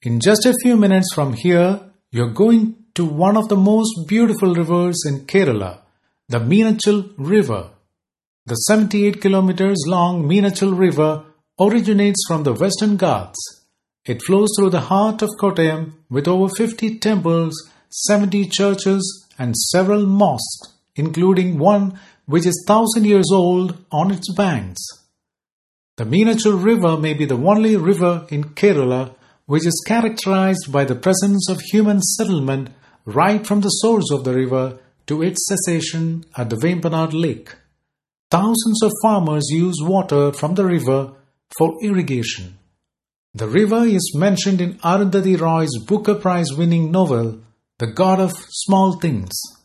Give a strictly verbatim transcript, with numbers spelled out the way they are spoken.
In just a few minutes from here, you're going to one of the most beautiful rivers in Kerala, the Meenachal River. The seventy-eight kilometers long Meenachal River originates from the Western Ghats. It flows through the heart of Kottayam with over fifty temples, seventy churches and several mosques, including one which is thousand years old on its banks. The Meenachal River may be the only river in Kerala which is characterized by the presence of human settlement right from the source of the river to its cessation at the Vembanad Lake. Thousands of farmers use water from the river for irrigation. The river is mentioned in Arundhati Roy's Booker Prize winning novel, The God of Small Things.